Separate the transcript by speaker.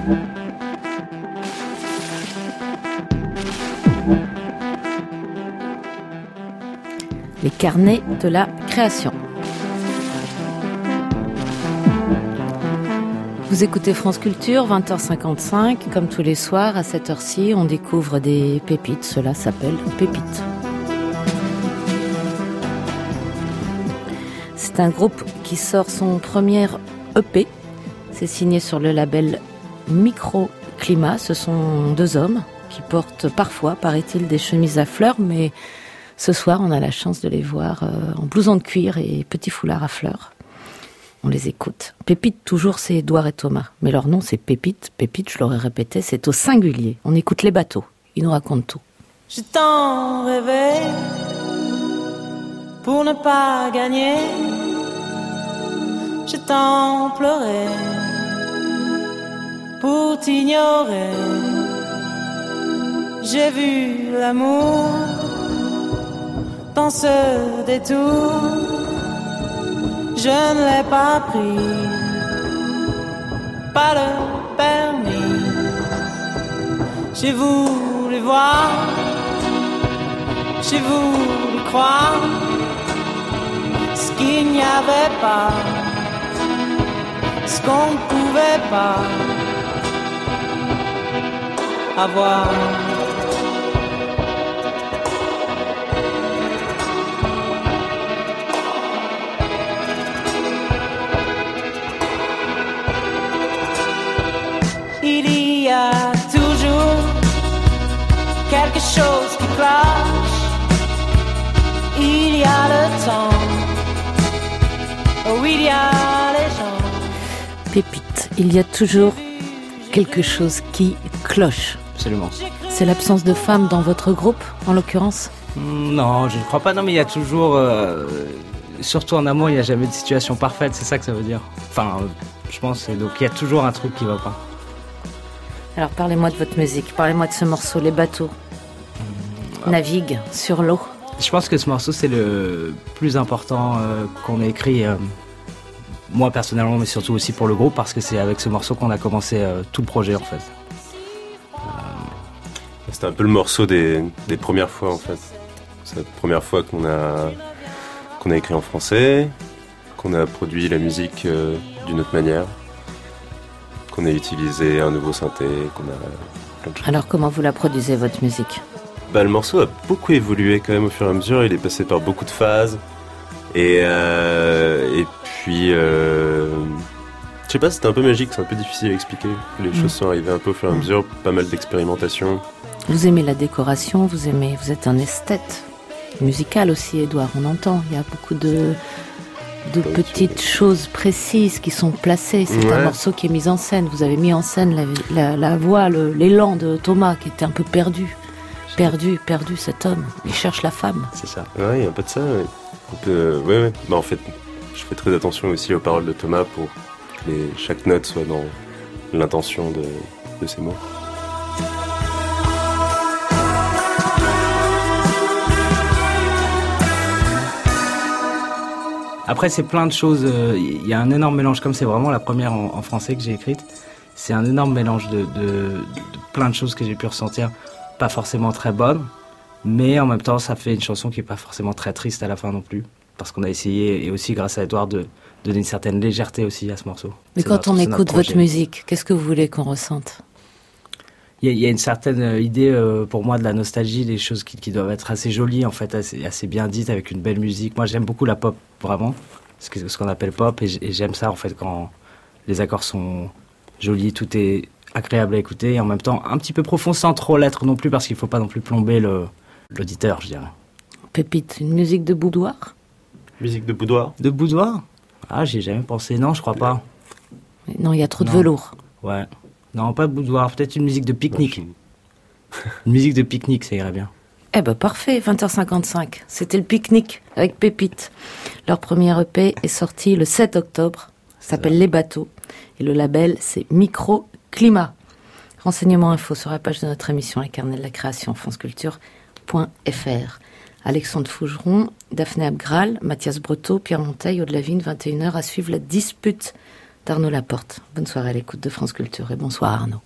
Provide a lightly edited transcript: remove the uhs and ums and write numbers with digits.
Speaker 1: Les carnets de la création. Vous écoutez France Culture, 20h55, comme tous les soirs, à cette heure-ci, on découvre des pépites, cela s'appelle Pépites. C'est un groupe qui sort son premier EP, c'est signé sur le label Microclimat, ce sont deux hommes qui portent parfois, paraît-il, des chemises à fleurs, mais ce soir, on a la chance de les voir en blouson de cuir et petits foulards à fleurs. On les écoute. Pépite, toujours, c'est Édouard et Thomas. Mais leur nom, c'est Pépite. Pépite, je l'aurais répété, c'est au singulier. On écoute les bateaux. Ils nous racontent tout.
Speaker 2: J'ai tant rêvé pour ne pas gagner. J'ai tant pleuré pour t'ignorer. J'ai vu l'amour dans ce détour, je ne l'ai pas pris, pas le permis. J'ai voulu voir, j'ai voulu croire ce qu'il n'y avait pas, ce qu'on ne pouvait pas avoir. Il y a toujours quelque chose qui cloche. Il y a le temps, oh il y a les gens.
Speaker 1: Pépite, il y a toujours quelque chose qui cloche.
Speaker 3: Absolument.
Speaker 1: C'est l'absence de femmes dans votre groupe, en l'occurrence ?
Speaker 3: Non, je ne crois pas. Non, mais il y a toujours... surtout en amour, il n'y a jamais de situation parfaite, c'est ça que ça veut dire. Enfin, je pense, donc il y a toujours un truc qui ne va pas.
Speaker 1: Alors parlez-moi de votre musique, parlez-moi de ce morceau, Les bateaux naviguent sur l'eau.
Speaker 3: Je pense que ce morceau, c'est le plus important qu'on ait écrit, moi personnellement, mais surtout aussi pour le groupe, parce que c'est avec ce morceau qu'on a commencé tout le projet en fait.
Speaker 4: C'était un peu le morceau des premières fois en fait. C'est la première fois qu'on a écrit en français, qu'on a produit la musique d'une autre manière, qu'on a utilisé un nouveau synthé, qu'on a plein de choses.
Speaker 1: Alors comment vous la produisez, votre musique ?
Speaker 4: Le morceau a beaucoup évolué quand même au fur et à mesure, il est passé par beaucoup de phases et puis je sais pas, c'était un peu magique, c'est un peu difficile à expliquer. Les choses sont arrivées un peu au fur et à mesure, pas mal d'expérimentation.
Speaker 1: Vous aimez la décoration, vous êtes un esthète musical aussi, Édouard, on entend, il y a beaucoup de petites choses précises qui sont placées. C'est un morceau qui est mis en scène. Vous avez mis en scène la voix, l'élan de Thomas qui était un peu perdu, cet homme. Il cherche la femme.
Speaker 4: C'est ça. Ouais, il y a un peu de ça. Ouais. En fait, je fais très attention aussi aux paroles de Thomas pour que chaque note soit dans l'intention de ses mots.
Speaker 3: Après, c'est plein de choses. Il y a un énorme mélange, comme c'est vraiment la première en français que j'ai écrite. C'est un énorme mélange de plein de choses que j'ai pu ressentir, pas forcément très bonnes, mais en même temps, ça fait une chanson qui est pas forcément très triste à la fin non plus, parce qu'on a essayé, et aussi grâce à Édouard, de donner une certaine légèreté aussi à ce morceau.
Speaker 1: Mais quand on écoute votre musique, qu'est-ce que vous voulez qu'on ressente ?
Speaker 3: Il y a une certaine idée pour moi de la nostalgie, des choses qui doivent être assez jolies, en fait, assez bien dites, avec une belle musique. Moi, j'aime beaucoup la pop, vraiment, ce qu'on appelle pop, et j'aime ça, en fait, quand les accords sont jolis, tout est agréable à écouter, et en même temps un petit peu profond, sans trop l'être non plus, parce qu'il ne faut pas non plus plomber l'auditeur, je dirais.
Speaker 1: Pépite, une musique de boudoir ?
Speaker 4: Musique de boudoir ?
Speaker 3: De boudoir ? Ah, j'y ai jamais pensé, non, je crois pas.
Speaker 1: Non, il y a trop de velours.
Speaker 3: Ouais. Non, pas de boudoir, peut-être une musique de pique-nique. Une musique de pique-nique, ça irait bien.
Speaker 1: Eh ben parfait, 20h55. C'était le pique-nique avec Pépite. Leur premier EP est sorti le 7 octobre. Ça s'appelle Les Bateaux. Et le label, c'est Microclimat. Renseignements info sur la page de notre émission, les carnets de la création, franceculture.fr. Alexandre Fougeron, Daphné Abgral, Mathias Breteau, Pierre Monteil, Aude Lavigne, 21h à suivre la dispute d'Arnaud Laporte. Bonne soirée à l'écoute de France Culture et bonsoir Arnaud.